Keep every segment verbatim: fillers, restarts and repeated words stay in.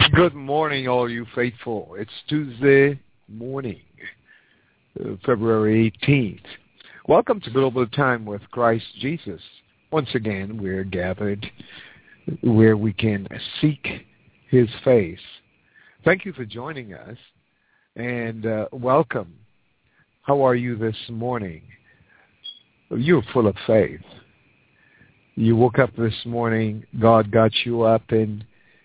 Good morning, all you faithful. It's Tuesday morning, uh, February eighteenth. Welcome to Global Time with Christ Jesus. Once again, we're gathered where we can seek his face. Thank you for joining us, and uh, welcome. How are you this morning? You're full of faith. You woke up this morning, God got you up, and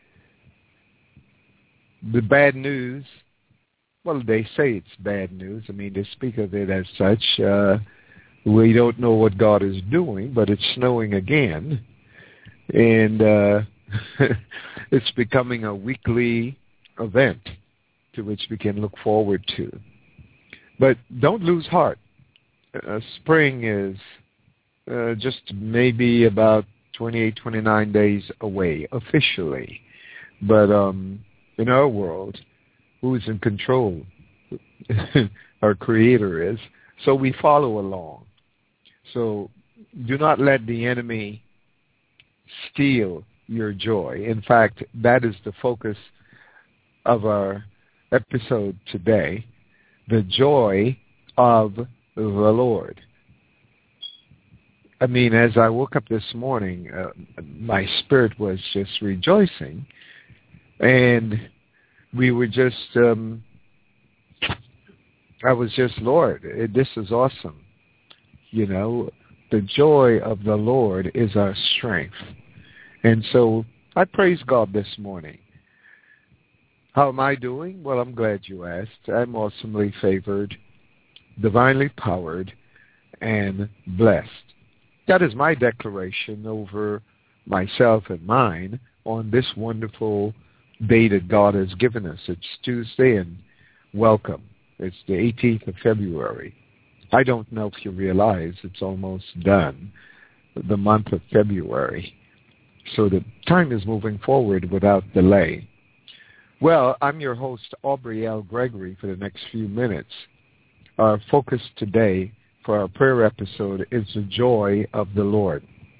the bad news, well, they say it's bad news. I mean, they speak of it as such. Uh, we don't know what God is doing, but it's snowing again. And uh, it's becoming a weekly event to which we can look forward to. But don't lose heart. Uh, spring is uh, just maybe about twenty-eight, twenty-nine days away officially. But um, in our world, who is in control? Our Creator is. So we follow along. So do not let the enemy steal your joy. In fact, that is the focus of our episode today, the joy of the Lord. I mean, as I woke up this morning, uh, my spirit was just rejoicing. And we were just, um, I was just, Lord, this is awesome. You know, the joy of the Lord is our strength. And so I praise God this morning. How am I doing? Well, I'm glad you asked. I'm awesomely favored, divinely powered, and blessed. That is my declaration over myself and mine on this wonderful day that God has given us. It's Tuesday, and welcome. It's the eighteenth of February. I don't know if you realize it's almost done, the month of February. So the time is moving forward without delay. Well, I'm your host, Aubrey L. Gregory, for the next few minutes. Our focus today for our prayer episode is the joy of the Lord.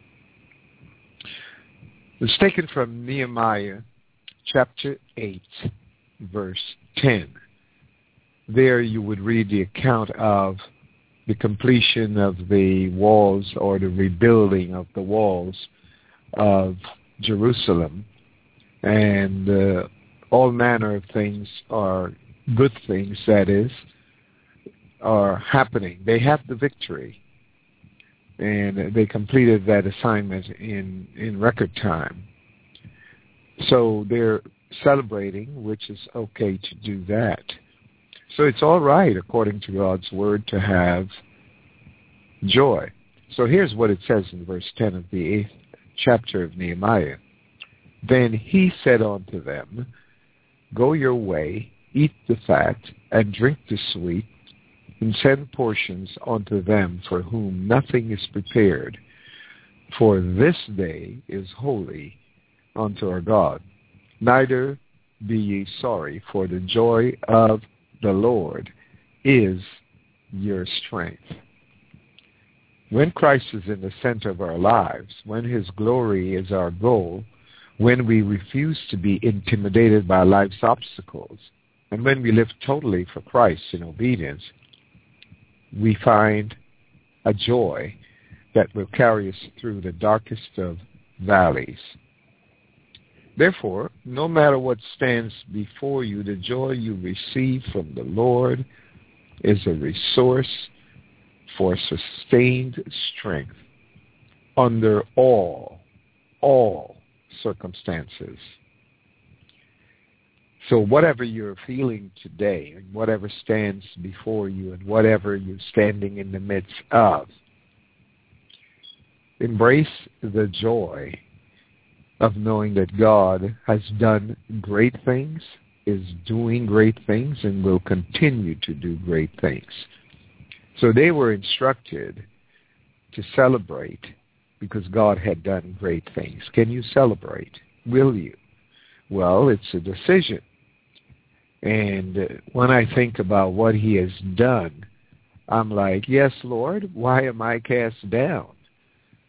It's taken from Nehemiah chapter eight, verse ten. There you would read the account of the completion of the walls or the rebuilding of the walls of Jerusalem. And uh, all manner of things are good things, that is, are happening. They have the victory. And they completed that assignment in, in record time. So they're celebrating, which is okay to do that. So it's all right, according to God's word, to have joy. So here's what it says in verse ten of the eighth chapter of Nehemiah. Then he said unto them, Go your way, eat the fat, and drink the sweet, and send portions unto them for whom nothing is prepared. For this day is holy unto our God. Neither be ye sorry, for the joy of the Lord is your strength. When Christ is in the center of our lives, when his glory is our goal, when we refuse to be intimidated by life's obstacles, and when we live totally for Christ in obedience, we find a joy that will carry us through the darkest of valleys. Therefore, no matter what stands before you, the joy you receive from the Lord is a resource for sustained strength under all, all circumstances. So whatever you're feeling today, and whatever stands before you, and whatever you're standing in the midst of, embrace the joy of knowing that God has done great things, is doing great things, and will continue to do great things. So they were instructed to celebrate because God had done great things. Can you celebrate? Will you? Well, it's a decision. And when I think about what he has done, I'm like, yes, Lord, why am I cast down?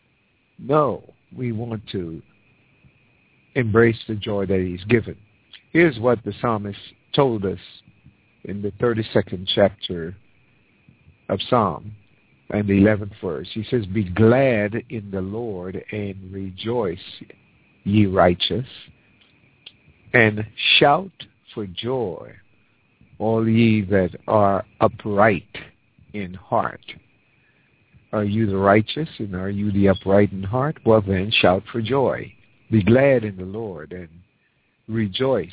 No, we want to embrace the joy that he's given. Here's what the psalmist told us in the thirty-second chapter of Psalm and the eleventh verse. He says, "Be glad in the Lord and rejoice, ye righteous, and shout for joy, all ye that are upright in heart." Are you the righteous and are you the upright in heart? Well then, shout for joy. Be glad in the Lord and rejoice.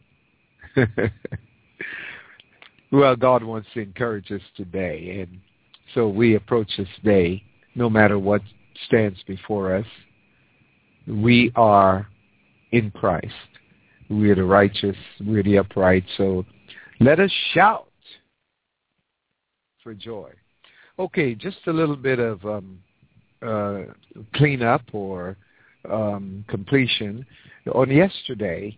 Well, God wants to encourage us today, and so we approach this day, no matter what stands before us. We are in Christ. We are the righteous. We are the upright. So let us shout for joy. Okay, just a little bit of um, uh, cleanup or um, completion. On yesterday,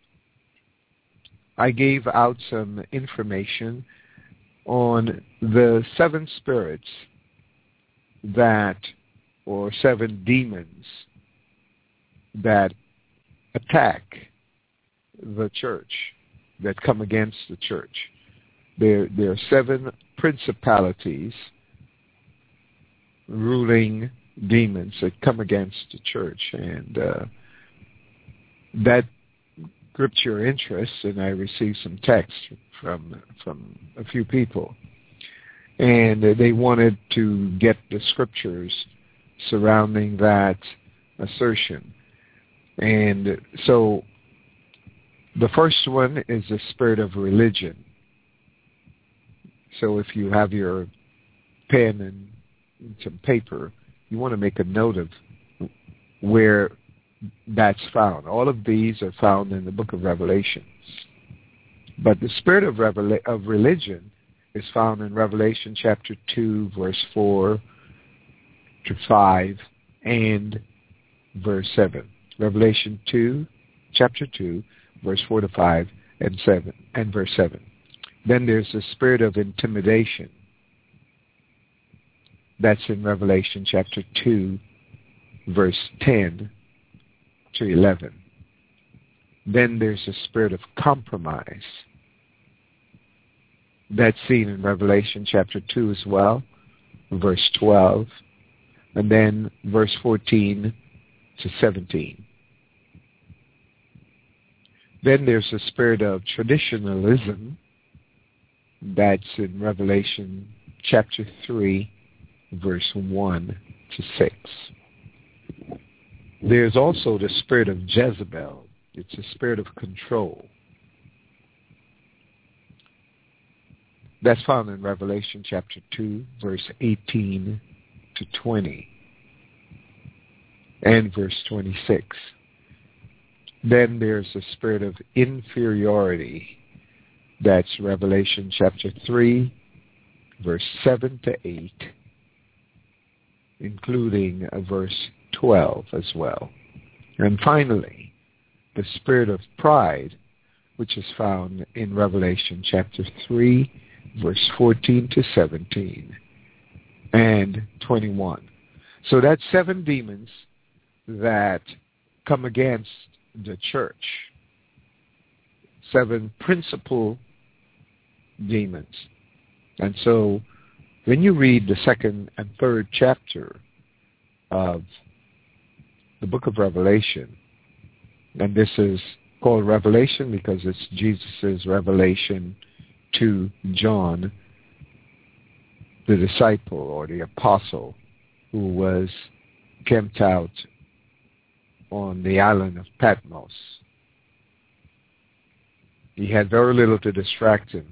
I gave out some information on the seven spirits that, or seven demons that attack the church, that come against the church. There, there are seven principalities, ruling demons that come against the church, and uh, that gripped your interest, and I received some text from from a few people, and they wanted to get the scriptures surrounding that assertion. And so the first one is the spirit of religion. So if you have your pen and some paper, you want to make a note of where that's found. All of these are found in the book of Revelation. But the spirit of, revela- of religion is found in Revelation chapter two, verse four to five, and verse seven. Revelation two, chapter two, verse four to five, and seven, and verse seven. Then there's the spirit of intimidation. That's in Revelation chapter two, verse ten to eleven. Then there's the spirit of compromise. That's seen in Revelation chapter two as well, verse twelve, and then verse fourteen to seventeen. Then there's the spirit of traditionalism. That's in Revelation chapter three, verse one to six. There's also the spirit of Jezebel. It's a spirit of control. That's found in Revelation chapter two, verse eighteen to twenty, and verse twenty-six. Then there's the spirit of inferiority. That's Revelation chapter three, verse seven to eight, including a verse twelve as well. And finally, the spirit of pride, which is found in Revelation chapter three, verse fourteen to seventeen, and twenty-one. So that's seven demons that come against the church. Seven principal demons. And so when you read the second and third chapter of the book of Revelation, and this is called Revelation because it's Jesus' revelation to John, the disciple or the apostle who was camped out on the island of Patmos. He had very little to distract him,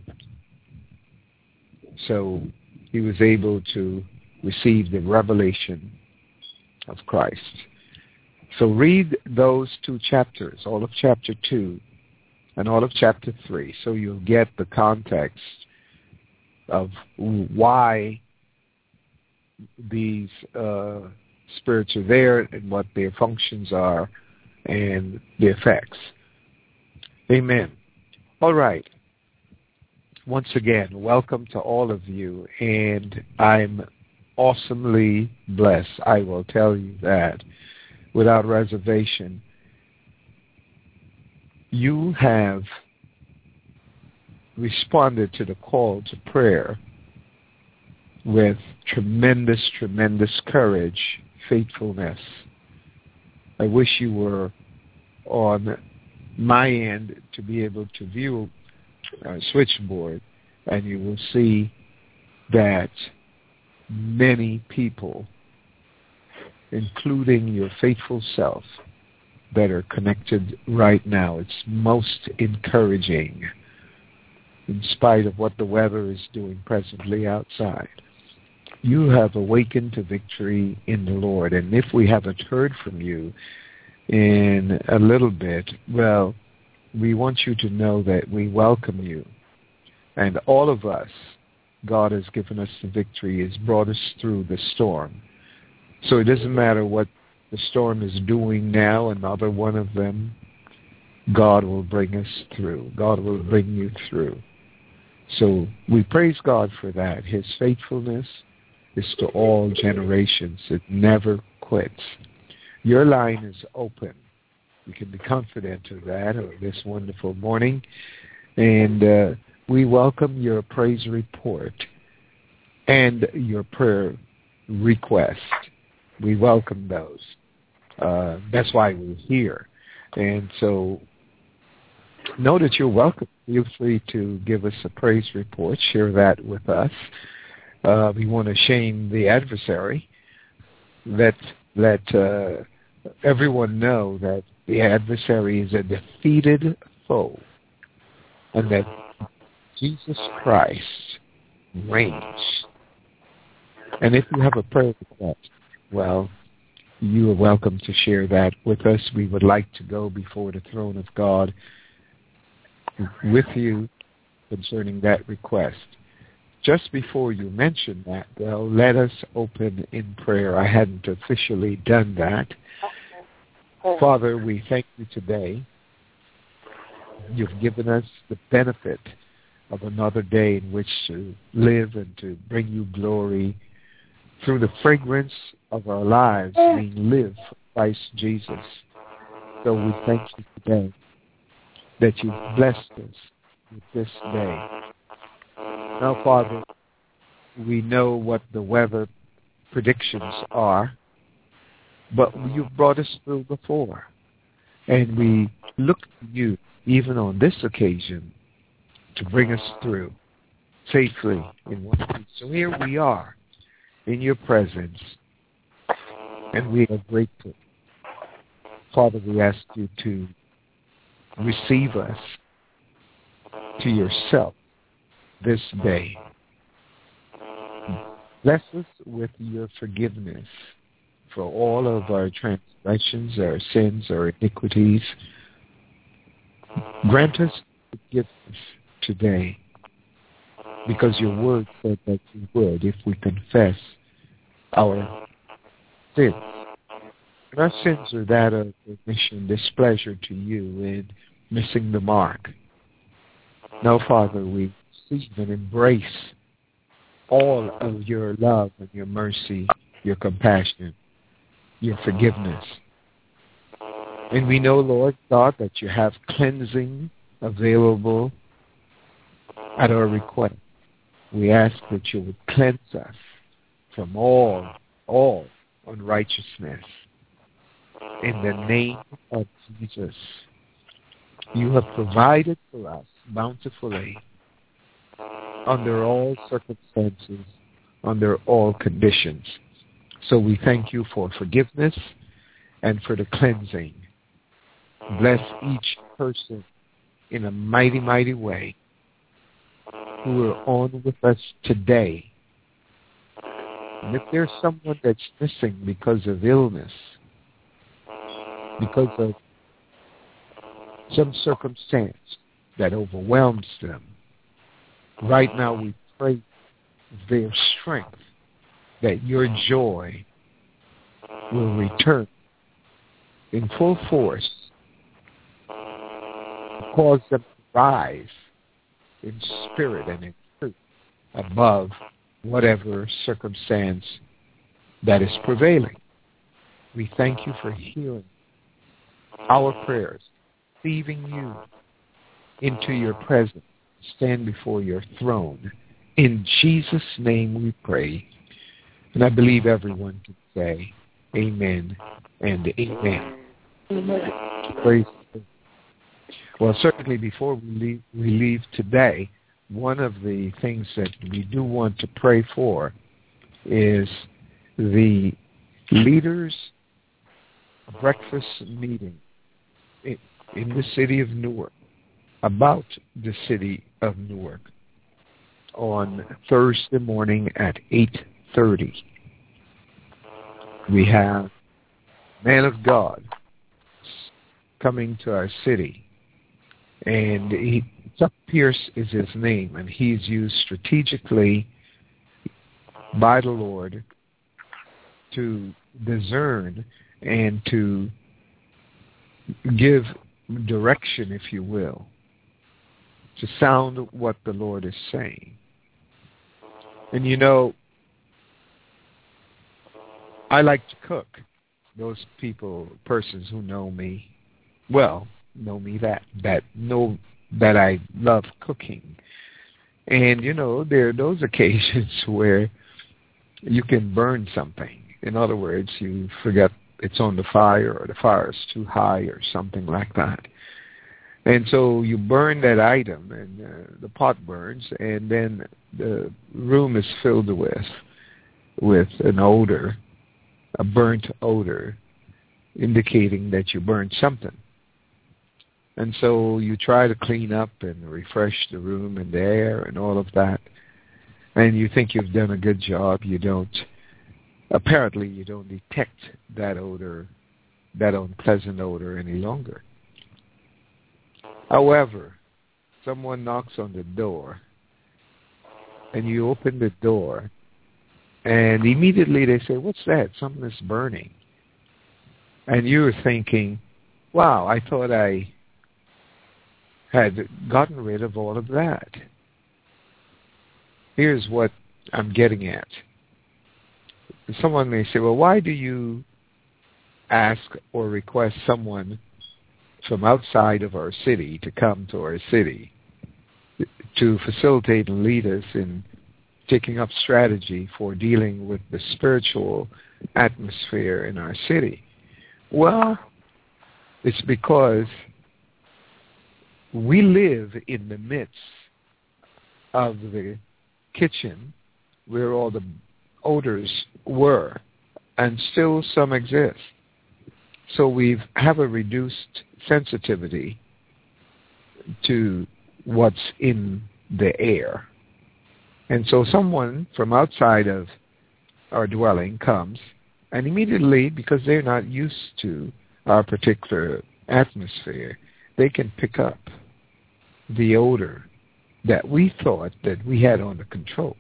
so he was able to receive the revelation of Christ. So read those two chapters, all of chapter two and all of chapter three, so you'll get the context of why these uh, spirits are there and what their functions are and the effects. Amen. All right. Once again, welcome to all of you, and I'm awesomely blessed. I will tell you that without reservation. you have responded to the call to prayer with tremendous, tremendous courage, faithfulness. I wish you were on my end to be able to view our switchboard, and you will see that many people, including your faithful self, that are connected right now. It's most encouraging, in spite of what the weather is doing presently outside. You have awakened to victory in the Lord. And if we haven't heard from you in a little bit, well, we want you to know that we welcome you. And all of us, God has given us the victory. He has brought us through the storm. So it doesn't matter what the storm is doing now, another one of them, God will bring us through. God will bring you through. So we praise God for that. His faithfulness is to all generations. It never quits. Your line is open. You can be confident of that on this wonderful morning. And uh, we welcome your praise report and your prayer request. We welcome those. Uh, that's why we're here. And so know that you're welcome. Feel free to give us a praise report. Share that with us. Uh, we want to shame the adversary. Let, let uh, everyone know that the adversary is a defeated foe and that Jesus Christ reigns. And if you have a prayer request, well, you are welcome to share that with us. We would like to go before the throne of God with you concerning that request. Just before you mention that, though, let us open in prayer. I hadn't officially done that. Okay. Father, we thank you today. You've given us the benefit of another day in which to live and to bring you glory through the fragrance of our lives being lived for Christ Jesus. So we thank you today that you've blessed us with this day. Now, Father, we know what the weather predictions are, but you've brought us through before. And we look to you, even on this occasion, to bring us through safely in one piece. So here we are in your presence, and we are grateful. Father, we ask you to receive us to yourself this day. Bless us with your forgiveness for all of our transgressions, our sins, our iniquities. Grant us forgiveness today, because your word said that you would if we confess our sins. And our sins are that of omission, displeasure to you, and missing the mark. Now, Father, we receive and embrace all of your love and your mercy, your compassion, your forgiveness. And we know, Lord God, that you have cleansing available at our request. We ask that you would cleanse us from all, all unrighteousness. In the name of Jesus, you have provided for us bountifully under all circumstances, under all conditions. So we thank you for forgiveness and for the cleansing. Bless each person in a mighty, mighty way who are on with us today. And if there's someone that's missing because of illness, because of some circumstance that overwhelms them, right now we pray their strength, that your joy will return in full force, cause them to rise in spirit and in truth above whatever circumstance that is prevailing. We thank you for hearing our prayers receiving you into your presence, stand before your throne. In Jesus' name we pray. And I believe everyone can say amen and amen. Praise God. Well, certainly before we leave, we leave today, one of the things that we do want to pray for is the leaders' breakfast meeting in, in the city of Newark, about the city of Newark, on Thursday morning at eight thirty. We have man of God coming to our city, and he, Chuck Pierce is his name, and he's used strategically by the Lord to discern and to give direction, if you will, to sound what the Lord is saying. And you know, I like to cook. Those people, persons who know me, well, know me that, that know that I love cooking. And, you know, there are those occasions where you can burn something. In other words, you forget it's on the fire, or the fire is too high, or something like that. And so you burn that item, and uh, the pot burns, and then the room is filled with with an odor, a burnt odor, indicating that you burned something. And so you try to clean up and refresh the room and the air and all of that, and you think you've done a good job. You don't. Apparently, you don't detect that odor, that unpleasant odor any longer. However, someone knocks on the door, and you open the door, and immediately they say, "What's that? Something is burning." And you're thinking, wow, I thought I had gotten rid of all of that. Here's what I'm getting at. Someone may say, well, why do you ask or request someone from outside of our city to come to our city to facilitate and lead us in taking up strategy for dealing with the spiritual atmosphere in our city? Well, it's because we live in the midst of the kitchen where all the odors were, and still some exist. So we have a reduced sensitivity to what's in the air. And so someone from outside of our dwelling comes, and immediately, because they're not used to our particular atmosphere, they can pick up the odor that we thought that we had under control.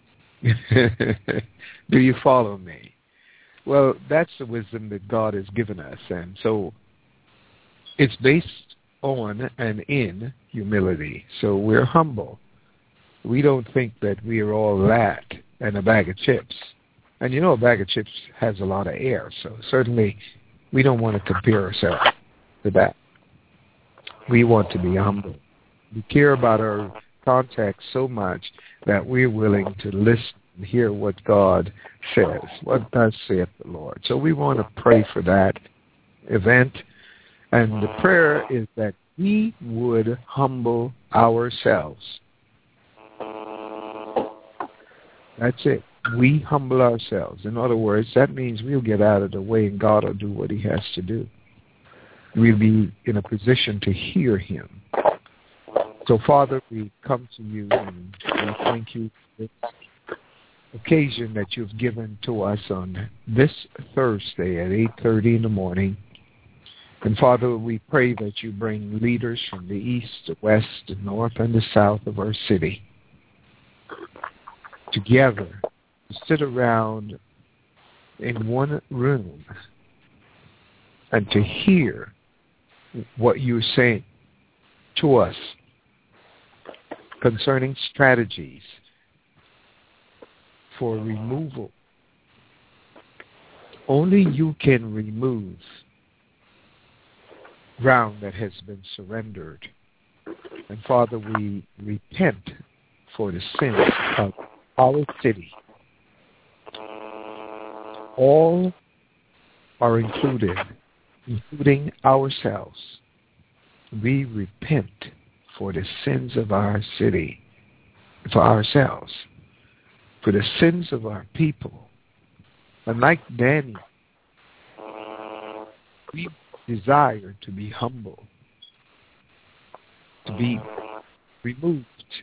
Do you follow me? Well, that's the wisdom that God has given us. And so it's based on and in humility. So we're humble. We don't think that we are all that and a bag of chips. And you know, a bag of chips has a lot of air. So certainly we don't want to compare ourselves to that. We want to be humble. We care about our context so much that we're willing to listen and hear what God says, what thus saith the Lord. So we want to pray for that event. And the prayer is that we would humble ourselves. That's it. We humble ourselves. In other words, that means we'll get out of the way and God will do what he has to do. We'll be in a position to hear him. So, Father, we come to you and we thank you for this occasion that you've given to us on this Thursday at eight thirty in the morning. And, Father, we pray that you bring leaders from the east, the west, the north, and the south of our city together to sit around in one room and to hear what you're saying to us concerning strategies for removal. Only you can remove ground that has been surrendered. And Father, we repent for the sins of our city. All are included, including ourselves. We repent for the sins of our city, for ourselves, for the sins of our people. And like Daniel, we desire to be humble, to be removed.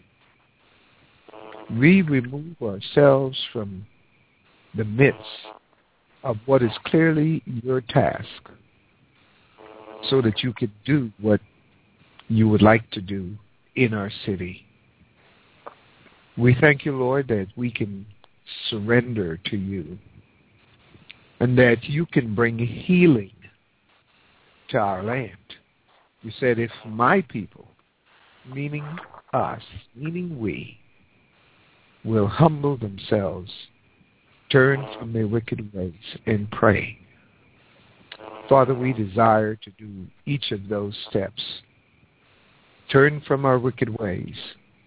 We remove ourselves from the midst of what is clearly your task, so that you could do what you would like to do in our city. We thank you, Lord, that we can surrender to you and that you can bring healing to our land. You said, if my people, meaning us, meaning we, will humble themselves, turn from their wicked ways, and pray. Father, we desire to do each of those steps. Turn from our wicked ways,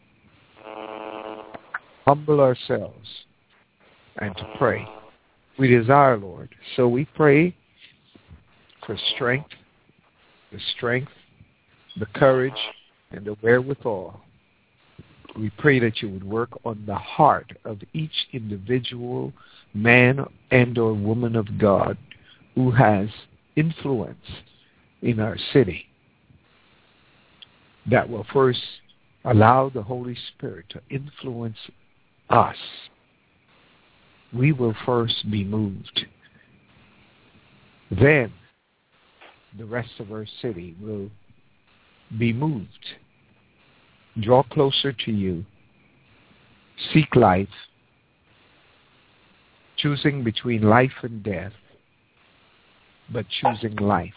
humble ourselves, and to pray. We desire, Lord. So we pray for strength, the strength, the courage, and the wherewithal. We pray that you would work on the heart of each individual man and or woman of God who has influence in our city, that will first allow the Holy Spirit to influence us. We will first be moved. Then the rest of our city will be moved. Draw closer to you. Seek life, choosing between life and death, but choosing life,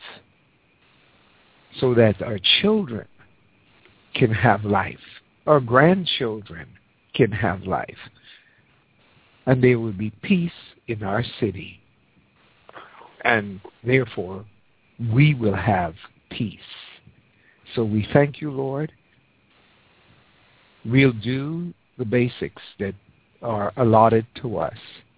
so that our children can have life, our grandchildren can have life, and there will be peace in our city, and therefore we will have peace. So we thank you, Lord. We'll do the basics that are allotted to us.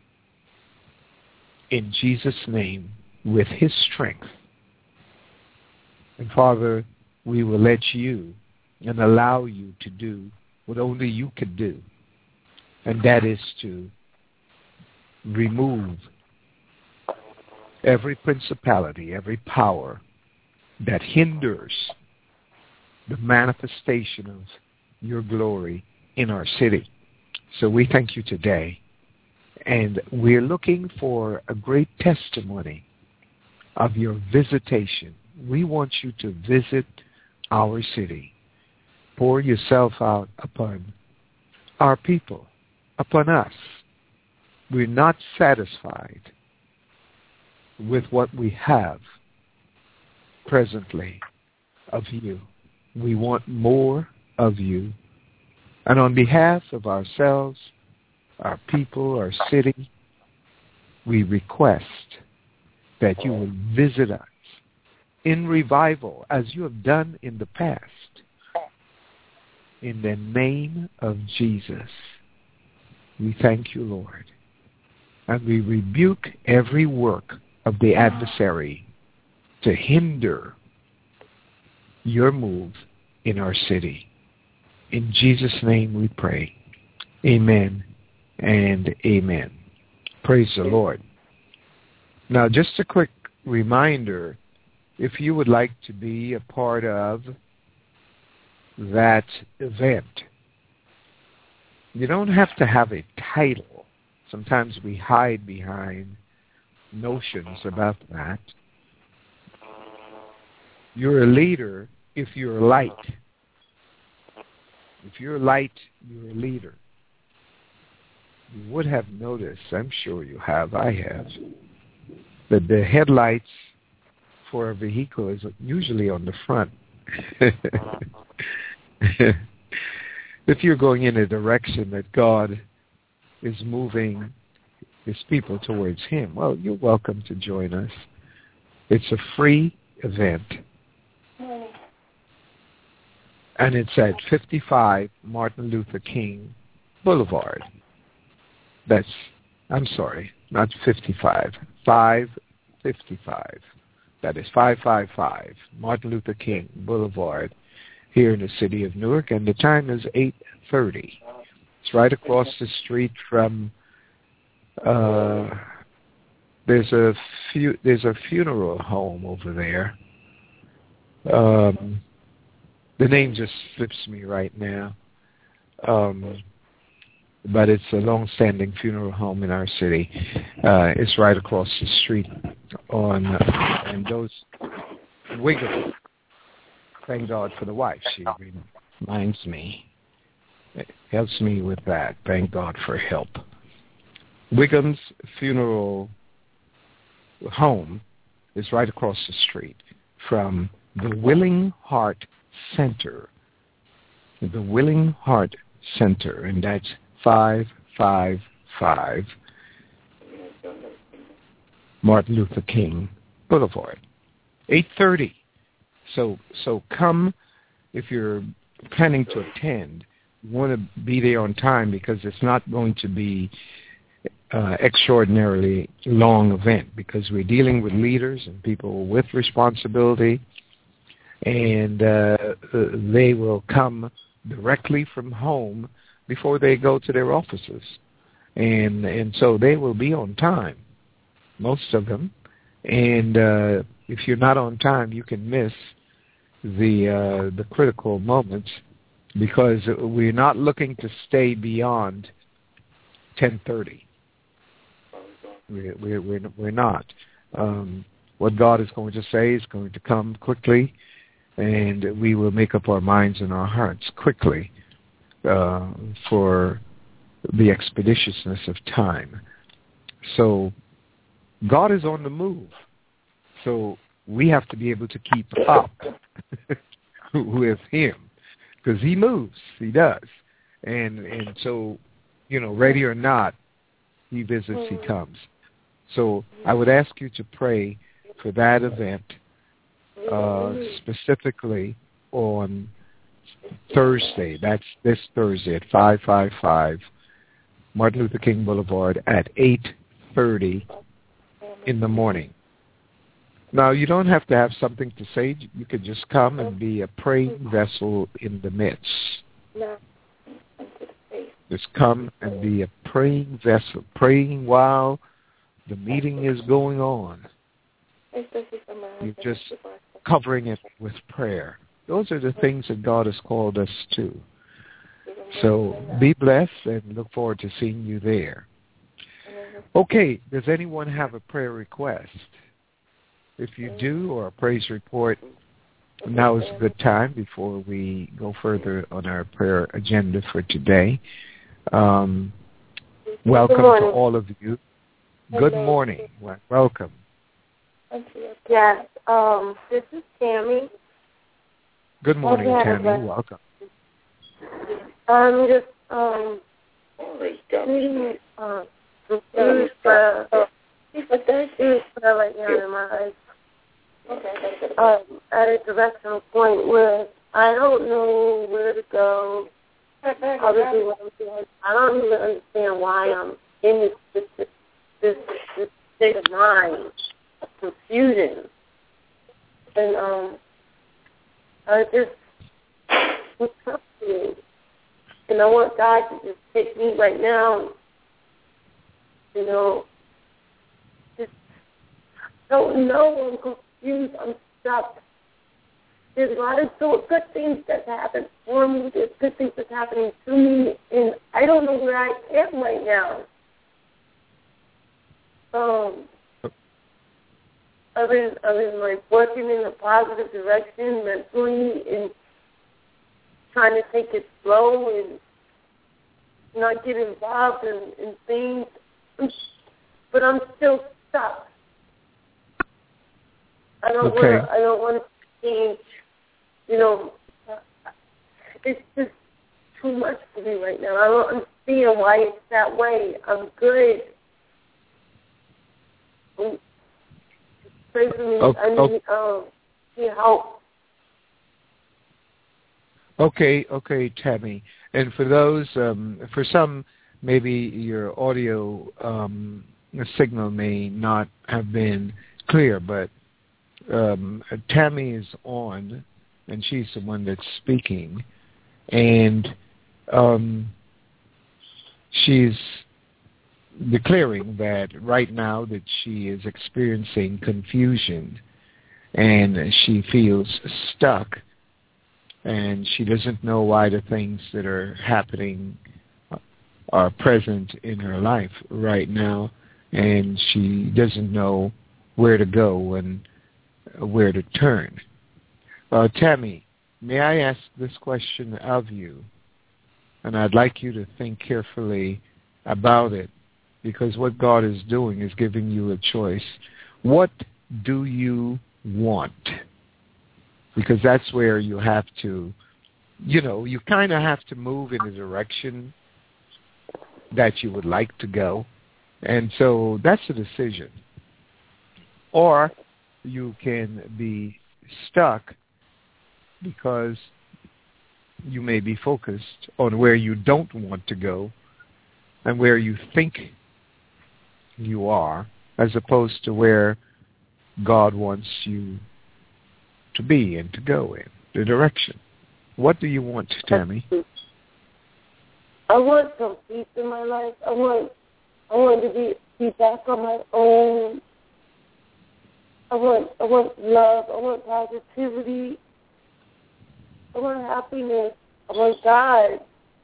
In Jesus' name, with his strength. And Father, we will let you and allow you to do what only you could do. And that is to remove every principality, every power that hinders the manifestation of your glory in our city. So we thank you today. And we're looking for a great testimony of your visitation. We want you to visit our city. Pour yourself out upon our people, upon us. We're not satisfied with what we have presently of you. We want more of you. And on behalf of ourselves, our people, our city, we request that you will visit us in revival as you have done in the past. In the name of Jesus, we thank you, Lord. And we rebuke every work of the adversary to hinder your move in our city. In Jesus' name we pray. Amen and amen. Praise the Lord. Now, just a quick reminder, if you would like to be a part of that event, you don't have to have a title. Sometimes we hide behind notions about that. You're a leader if you're a light. If you're a light, you're a leader. You would have noticed, I'm sure you have, I have, that the headlights for a vehicle is usually on the front. If you're going in a direction that God is moving his people towards him, well, you're welcome to join us. It's a free event. and it's at fifty-five Martin Luther King Boulevard. That's, I'm sorry, not fifty-five, five fifty-five. That is five fifty-five Martin Luther King Boulevard here in the city of Newark, and the time is eight thirty. It's right across the street from, uh, there's a few, there's a funeral home over there. Um, the name just slips me right now. Um, but it's a long-standing funeral home in our city. Uh, it's right across the street on, uh, and those, Wiggum. Thank God for the wife. She reminds me, it helps me with that. Thank God for help. Wiggum's funeral home is right across the street from the Willing Heart Center. The Willing Heart Center, and that's five fifty-five Martin Luther King Boulevard. eight thirty. So so come if you're planning to attend. You want to be there on time because it's not going to be uh, extraordinarily long event because we're dealing with leaders and people with responsibility, and uh, they will come directly from home before they go to their offices. And and so they will be on time, most of them. And uh, if you're not on time, you can miss the uh, the critical moments because we're not looking to stay beyond ten thirty. We're, we're, we're, we're not. Um, what God is going to say is going to come quickly, and we will make up our minds and our hearts quickly uh, for the expeditiousness of time. So God is on the move. So we have to be able to keep up with him because he moves. He does. And and so, you know, ready or not, he visits, he comes. So I would ask you to pray for that event, uh, specifically on Thursday. That's this Thursday at five fifty-five Martin Luther King Boulevard at eight thirty in the morning. Now, you don't have to have something to say. You could just come and be a praying vessel in the midst. Just come and be a praying vessel, praying while the meeting is going on. You're just covering it with prayer. Those are the things that God has called us to. So be blessed and look forward to seeing you there. Okay, does anyone have a prayer request? If you do, or a praise report, now is a good time before we go further on our prayer agenda for today. Um, welcome to all of you. Good morning. Welcome. Yes, um, this is Tammy. Good morning, Tammy. Welcome. I'm just um, needing uh, some food for food for right now in my life. Um, at a directional point where I don't know where to go. Obviously, what I'm doing, I don't even understand why I'm in this this this, this state of mind of confusion. And um, I just what's happening, and I want God to just take me right now. You know, just don't know. I'm confused. I'm stuck. There's a lot of so good things that happen for me. There's good things that's happening to me, and I don't know where I am right now. Um, I've been, I've been like working in a positive direction mentally, and trying to take it slow and not get involved in, in things, but I'm still stuck. I don't okay. want to. I don't want to change. You know, it's just too much for me right now. I don't understand why it's that way. I'm good. Pray for me. Oh, I need um, your help. Okay, okay, Tammy. And for those, um, for some, maybe your audio um, signal may not have been clear, but um, Tammy is on, and she's the one that's speaking, and um, she's declaring that right now that she is experiencing confusion, and she feels stuck, and she doesn't know why the things that are happening are present in her life right now, and she doesn't know where to go and where to turn. Uh, Tammy, may I ask this question of you? And I'd like you to think carefully about it, because what God is doing is giving you a choice. What do you want? Because that's where you have to, you know, you kind of have to move in a direction that you would like to go. And so that's a decision. Or you can be stuck because you may be focused on where you don't want to go and where you think you are, as opposed to where God wants you to be and to go in, the direction. What do you want, Tammy? I want some peace in my life. I want I want to be, be back on my own. I want I want love. I want positivity. I want happiness. I want God.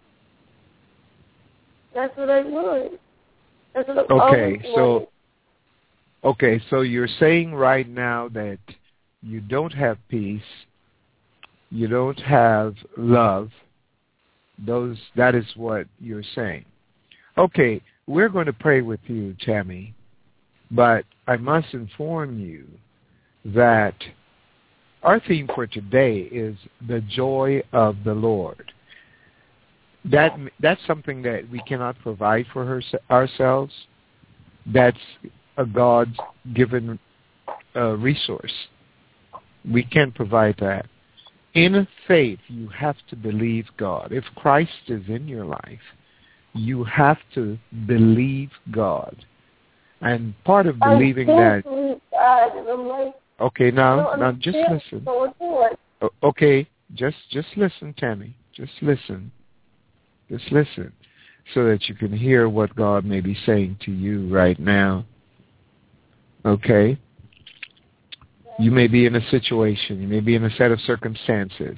That's what I want. That's what I Okay, so want. okay, so you're saying right now that you don't have peace, you don't have love. Those that is what you're saying. Okay, we're going to pray with you, Tammy, but I must inform you that our theme for today is the joy of the Lord. That that's something that we cannot provide for her, ourselves. That's a God-given uh, resource. We can't provide that. In faith, you have to believe God. If Christ is in your life, you have to believe God. And part of believing that... God, and I'm like, okay, now, now just listen. Okay, just just listen, Tammy. Just listen. Just listen so that you can hear what God may be saying to you right now. Okay? You may be in a situation. You may be in a set of circumstances.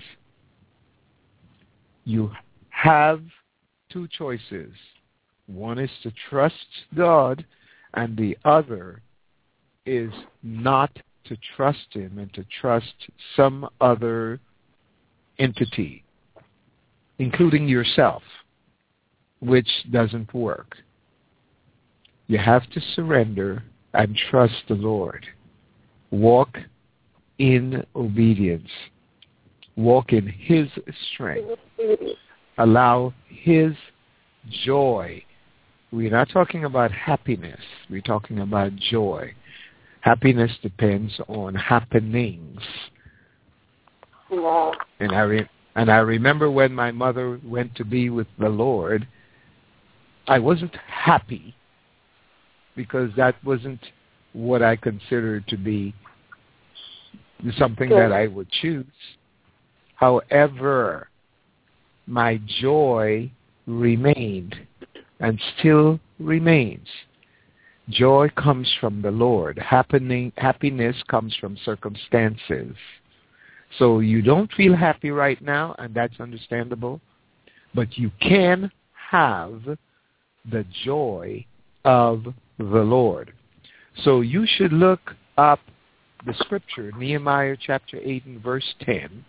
You have two choices. One is to trust God, and the other is not to trust Him and to trust some other entity, including yourself, which doesn't work. You have to surrender and trust the Lord. Walk in obedience. Walk in His strength. Allow His joy. We're not talking about happiness. We're talking about joy. Happiness depends on happenings. Wow. And I re- and I remember when my mother went to be with the Lord, I wasn't happy because that wasn't what I considered to be something that I would choose. However, my joy remained and still remains. Joy comes from the Lord. Happening, happiness comes from circumstances. So you don't feel happy right now, and that's understandable, but you can have the joy of the Lord. So you should look up the scripture, Nehemiah chapter eight and verse ten,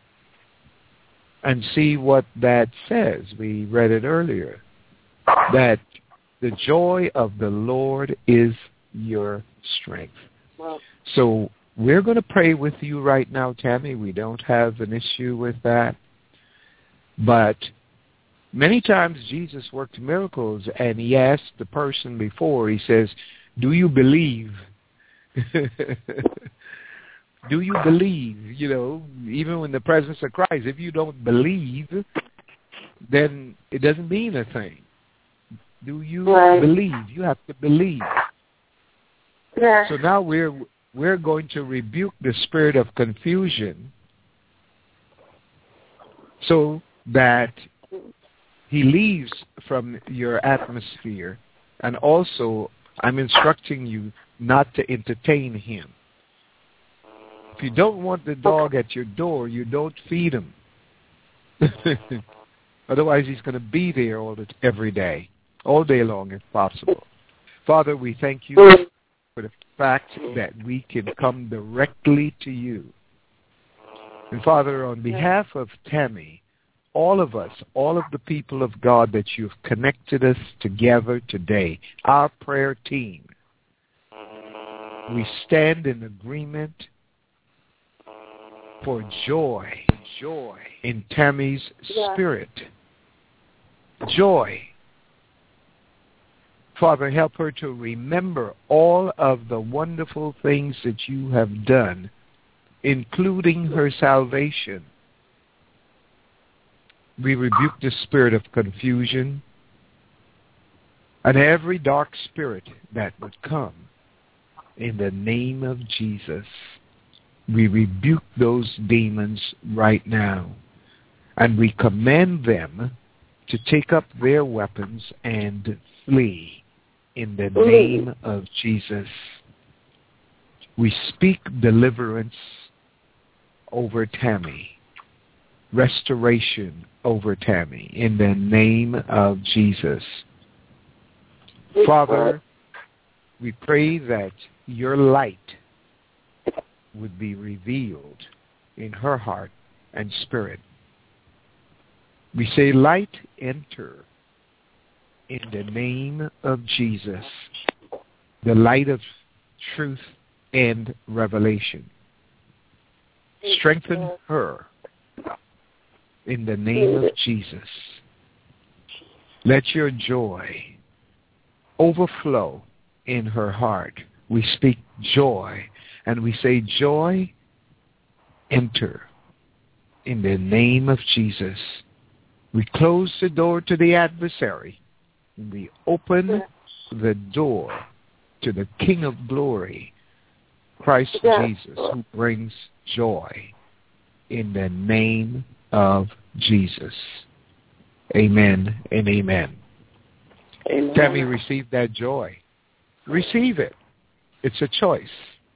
and see what that says. We read it earlier, that the joy of the Lord is your strength. Wow. So we're going to pray with you right now, Tammy. We don't have an issue with that. But many times Jesus worked miracles, and He asked the person before, He says, do you believe? Do you believe? You know, even in the presence of Christ, if you don't believe, then it doesn't mean a thing. Do you right. believe? You have to believe. Yeah. So now we're we're going to rebuke the spirit of confusion so that he leaves from your atmosphere. And also, I'm instructing you not to entertain him. If you don't want the dog at your door, you don't feed him. Otherwise, he's going to be there all the, every day, all day long if possible. Father, we thank you for the fact that we can come directly to you. And Father, on behalf of Tammy, all of us, all of the people of God that you've connected us together today, our prayer team, we stand in agreement for joy, joy in Tammy's yeah. spirit. Joy. Father, help her to remember all of the wonderful things that you have done, including her salvation. We rebuke the spirit of confusion and every dark spirit that would come. In the name of Jesus, we rebuke those demons right now, and we command them to take up their weapons and flee in the name of Jesus. We speak deliverance over Tammy, restoration over Tammy in the name of Jesus. Father, we pray that your light would be revealed in her heart and spirit. We say, light, enter in the name of Jesus, the light of truth and revelation. Strengthen her in the name of Jesus. Let your joy overflow in her heart. We speak joy, and we say, joy, enter in the name of Jesus. We close the door to the adversary. We open the door to the King of Glory, Christ Jesus, who brings joy in the name of Jesus. Amen and amen. Amen. Tammy, receive that joy. Receive it. It's a choice.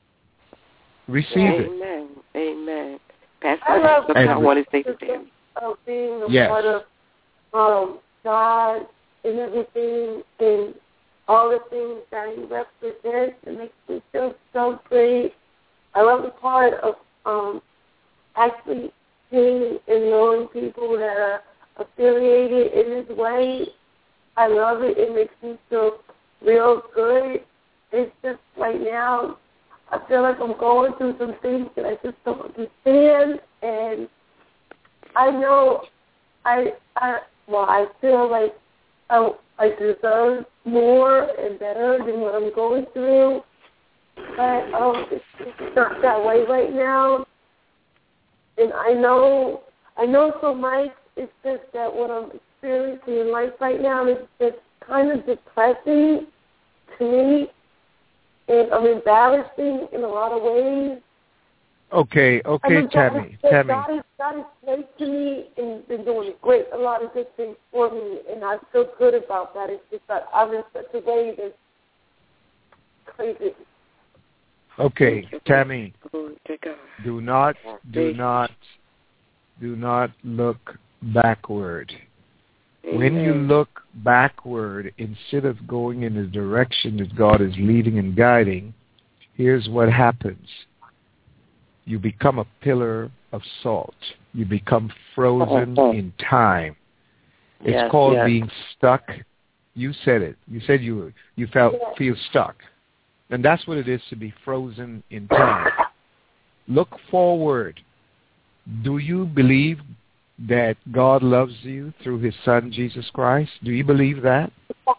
Receive Amen. it. Amen. Amen. Pastor, I, love I, I want to say to them. Of being a yes. part of um, God and everything and all the things that he represents. It makes me feel so great. I love the part of um, actually seeing and knowing people that are affiliated in this way. I love it. It makes me feel real good. It's just right now, I feel like I'm going through some things that I just don't understand. And I know I, I well, I feel like I, I deserve more and better than what I'm going through. But um, it's, it's not that way right now. And I know, I know so much. It's just that what I'm experiencing in life right now is just kind of depressing to me, and I'm embarrassing in a lot of ways. Okay, okay, Tammy, Tammy. God is, God is great to me and been doing great, a lot of good things for me, and I feel good about that. It's just that I'm in such a way that's crazy. Okay, Tammy, do not, do not, do not look backward. When you look backward, instead of going in the direction that God is leading and guiding, here's what happens. You become a pillar of salt. You become frozen in time. It's yes, called yes. being stuck. You said it. You said you you felt feel stuck. And that's what it is to be frozen in time. Look forward. Do you believe that God loves you through his son, Jesus Christ? Do you believe that?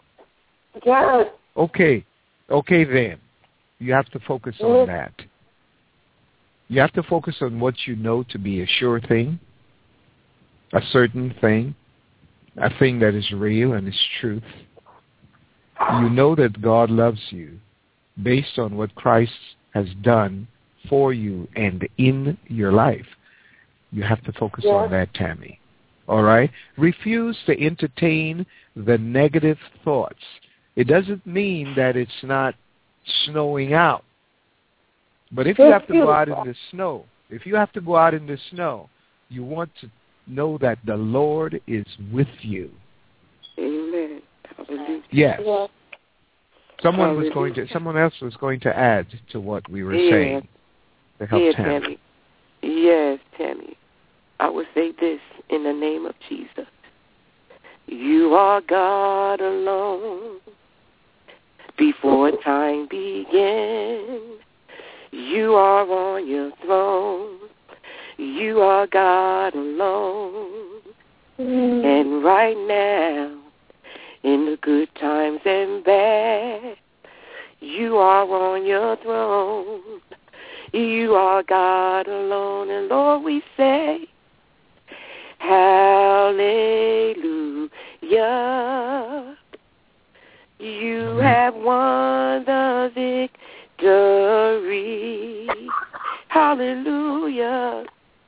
Yes. Okay. Okay, then. You have to focus on that. You have to focus on what you know to be a sure thing, a certain thing, a thing that is real and is truth. You know that God loves you based on what Christ has done for you and in your life. You have to focus yeah. on that, Tammy. All right? Refuse to entertain the negative thoughts. It doesn't mean that it's not snowing out. But if you have to go out in the snow, if you have to go out in the snow, you want to know that the Lord is with you. Amen. Yes. Someone was going to. Someone else was going to add to what we were yes. saying to help yes, Tammy. Tammy. Yes, Tammy. I would say this in the name of Jesus. You are God alone. Before time began, you are on your throne. You are God alone. Mm. And right now, in the good times and bad, you are on your throne. You are God alone. And Lord, we say, hallelujah. You have won the victory. Hallelujah.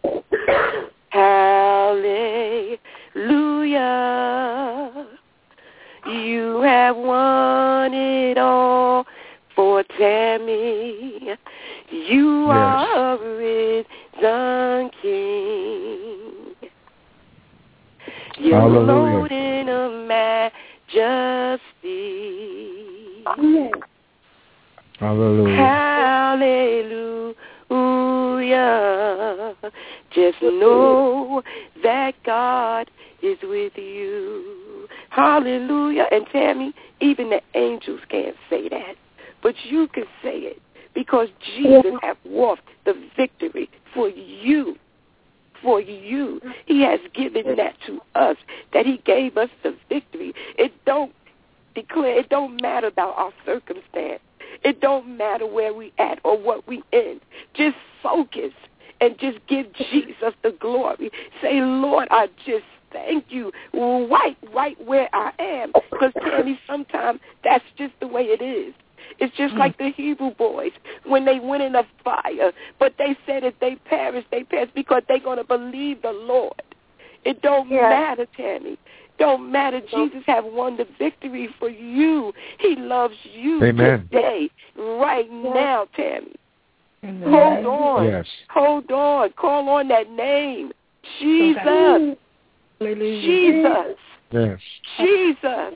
Hallelujah. You have won it all for Tammy. You yes. are a risen King. You're loaded in a majesty. Yes. Hallelujah. Hallelujah. Just know that God is with you. Hallelujah. And Tammy, even the angels can't say that, but you can say it because Jesus has walked the victory for you. For you. He has given that to us, that he gave us the victory. It don't declare, it don't matter about our circumstance. It don't matter where we at or what we in. Just focus and just give Jesus the glory. Say, Lord, I just thank you right, right where I am. Because, Tammy, sometimes that's just the way it is. It's just like the Hebrew boys when they went in the fire, but they said if they perish, they perish because they're going to believe the Lord. It don't yeah. matter, Tammy. Don't matter. Jesus have won the victory for you. He loves you Amen. today, right yeah. now, Tammy. Amen. Hold on. Yes. Hold on. Call on that name. Jesus. Okay. Jesus. Yes. Jesus.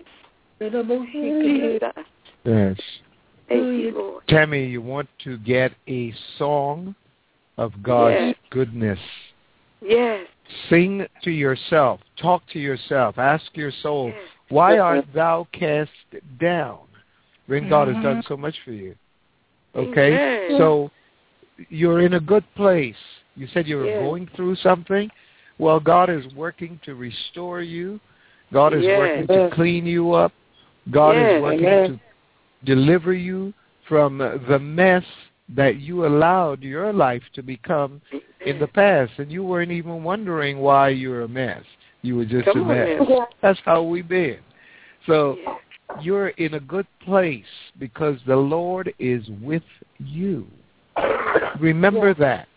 Jesus. Yes. Thank you, Lord. Tammy, you want to get a song of God's yes. goodness. Yes. Sing to yourself. Talk to yourself. Ask your soul, yes. why art thou cast down when mm-hmm. God has done so much for you? Okay? Amen. So you're in a good place. You said you were yes. going through something. Well, God is working to restore you. God is yes. working to clean you up. God yes. is working Amen. to deliver you from the mess that you allowed your life to become in the past. And you weren't even wondering why you were a mess. You were just Come a mess. On, That's how we've been. So yeah. you're in a good place because the Lord is with you. Remember yeah. that.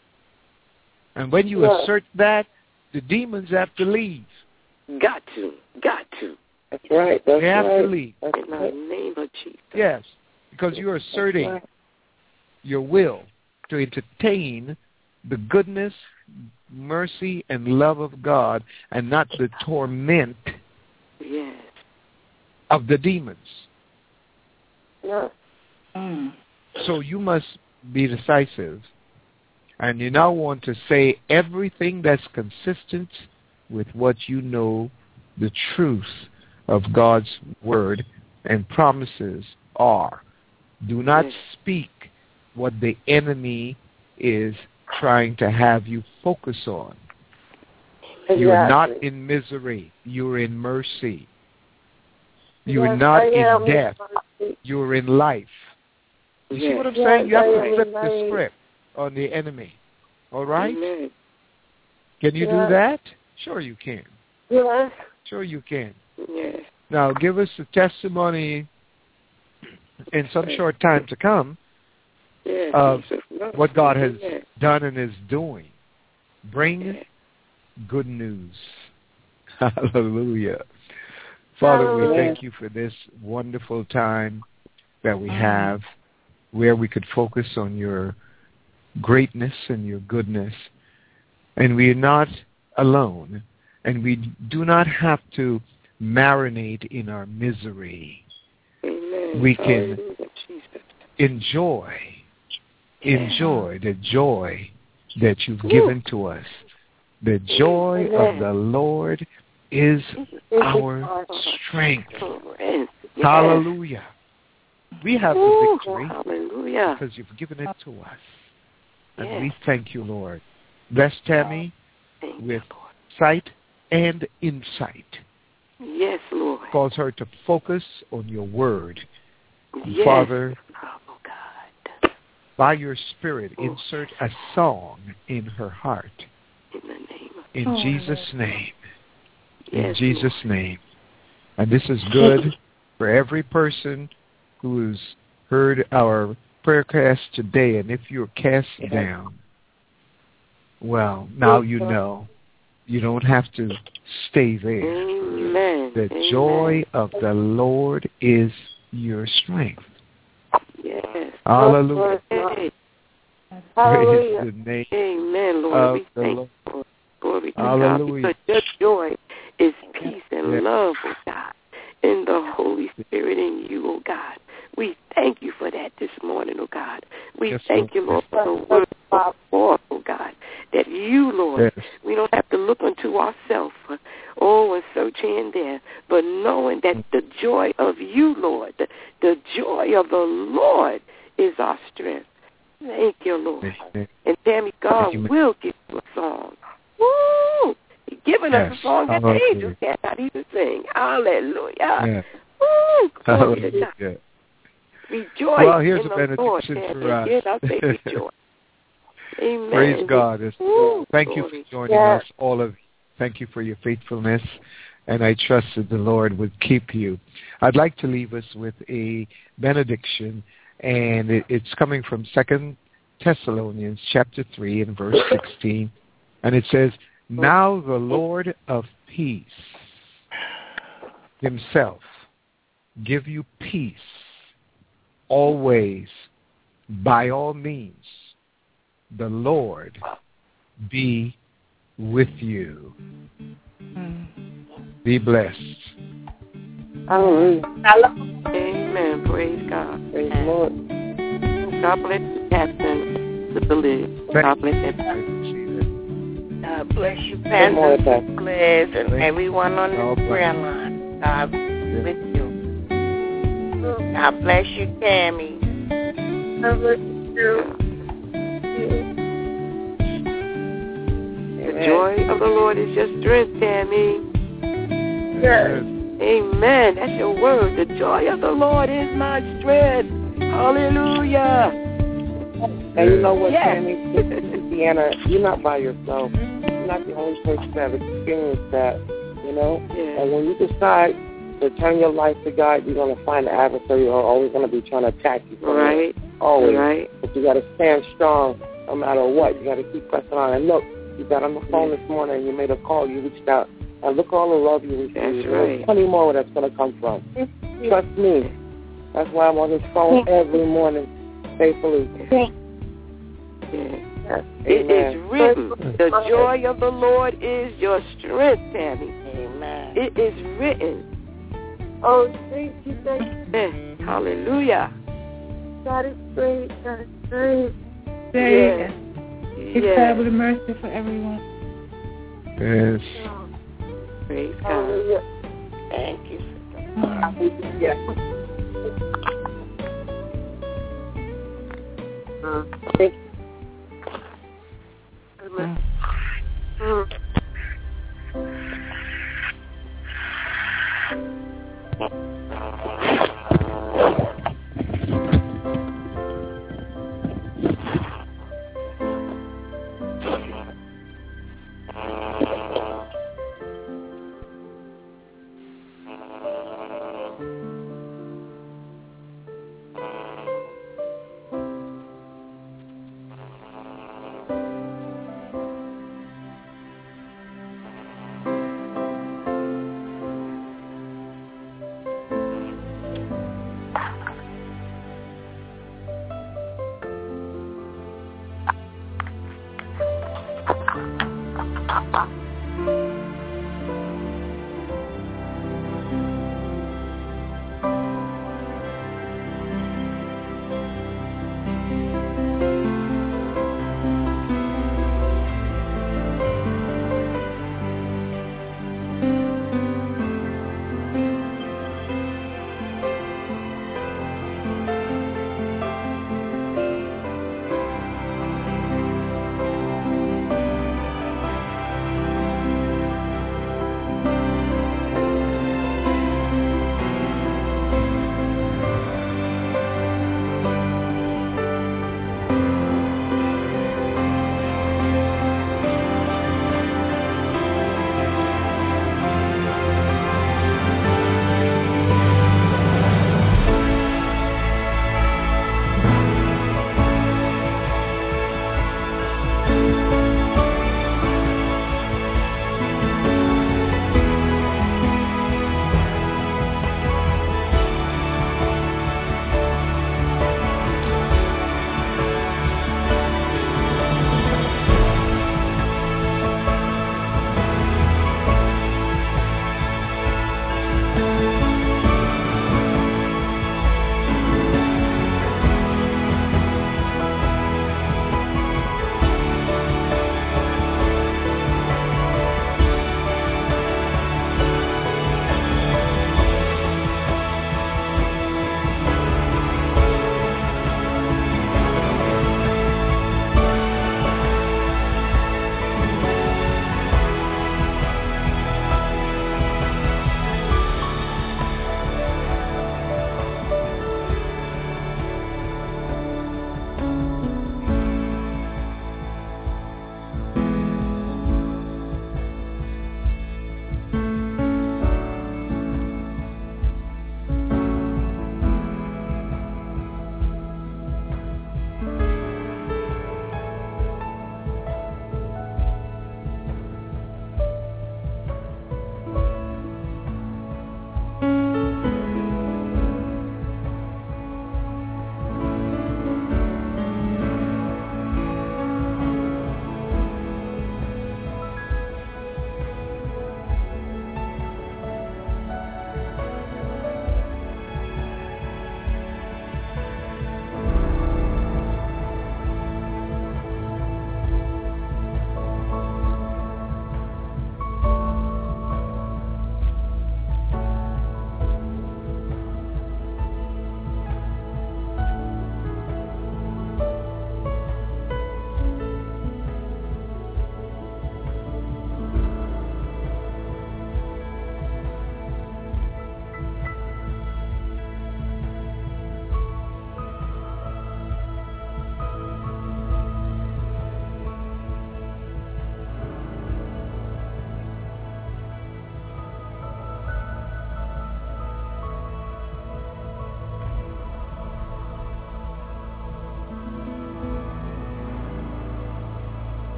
And when you yeah. assert that, the demons have to leave. Got to. Got to. That's right. That's they have right. to leave. That's in the name of Jesus. Yes, because you're asserting right. your will to entertain the goodness, mercy, and love of God and not the torment yes. of the demons. Yeah. Mm. So you must be decisive. And you now want to say everything that's consistent with what you know the truth of God's word and promises are. Do not yes. speak what the enemy is trying to have you focus on. Exactly. You're not in misery. You're in mercy. You're yes, not I in death. You're in life. You yes. see what I'm yes, saying? You have I to flip the script. on the enemy. All right? Amen. Can you Yes. do that? Sure you can. Yes. Sure you can. Yes. Now, give us a testimony in some short time to come Yes. of Jesus. No. what God has Yes. done and is doing. Bring Yes. good news. Hallelujah. Father, we Hallelujah. thank you for this wonderful time that we have where we could focus on your greatness and your goodness. And we are not alone. And we do not have to marinate in our misery. Amen. We can Hallelujah, Jesus. enjoy, enjoy the joy that you've Woo. given to us. The joy Amen. of the Lord is our strength. Yes. Hallelujah. We have the Woo. victory Hallelujah. because you've given it to us. And Yes. we thank you, Lord. Bless Tammy Thank you, with Lord. sight and insight. Yes, Lord. Cause her to focus on your word. Yes. Father, Oh, God. by your Spirit, insert a song in her heart. In the name of In Oh, Jesus' name. In Yes, Jesus' Lord. name. And this is good for every person who's heard our prayer cast today. And if you're cast down, well, now you know. You don't have to stay there. Amen. The Amen. joy of the Lord is your strength. Yes. Hallelujah. Hey. Hallelujah. Praise the name Amen, Lord. of We the thank Lord. you, Lord. Glory to Hallelujah. God. Because your joy is peace and Yes. love, oh God, in the Holy Spirit in you, oh God. We thank you for that this morning, oh God. We Yes, thank you, Lord, for the word of forth, oh God, that you, Lord, Yes. we don't have to look unto ourselves, oh, and search here and there, but knowing that the joy of you, Lord, the, the joy of the Lord is our strength. Thank you, Lord. Amen. And Tammy, God Amen. will give you a song. Woo! He's giving us Yes. a song that the Hallelujah. angels cannot even sing. Hallelujah. Yes. Woo! Glory to God. Hallelujah. Rejoice Well, here's in a the Lord. benediction Tammy. for us. Yes, I'll say rejoice. Amen. Praise God. Woo, Thank you glory. for joining Yes. us, all of you. Thank you for your faithfulness, and I trust that the Lord would keep you. I'd like to leave us with a benediction, and it, it's coming from Second Thessalonians chapter three and verse sixteen, and it says, "Now the Lord of peace himself give you peace always, by all means. The Lord be with you." Be blessed. Hallelujah. Amen. Praise God. Praise the Lord. God bless you, Pastor, Sister Liz. God bless everybody. God bless you, Good morning, Pastor Pastor. Liz, and Thank everyone on God the bless. prayer line. God be with you. God bless you, Tammy. God bless you. The joy of the Lord is your strength, Tammy. Yes. Amen. That's your word. The joy of the Lord is my strength. Hallelujah. And you know what, Yes. Tammy? Deanna, you're not by yourself. You're not the only person that have experienced that, you know? Yeah. And when you decide to turn your life to God, you're going to find the adversary are always going to be trying to attack you. From Right. it. Always. Right. But you got to stand strong no matter what. You got to keep pressing on. And look, you got on the phone this morning, you made a call, you reached out. And look all the love you received. That's There's right. plenty more where that's going to come from. Trust me. That's why I'm on this phone every morning, faithfully. Yeah. Yes. It Amen. is written, the joy of the Lord is your strength, Tammy. Amen. It is written. Oh, thank you, thank you. Yes. Hallelujah. God is great. God is great. Yes. It's Yes. terrible mercy for everyone. Yes. Praise God. Hallelujah. Thank you. Yes. Uh, thank you. Amen. Mm.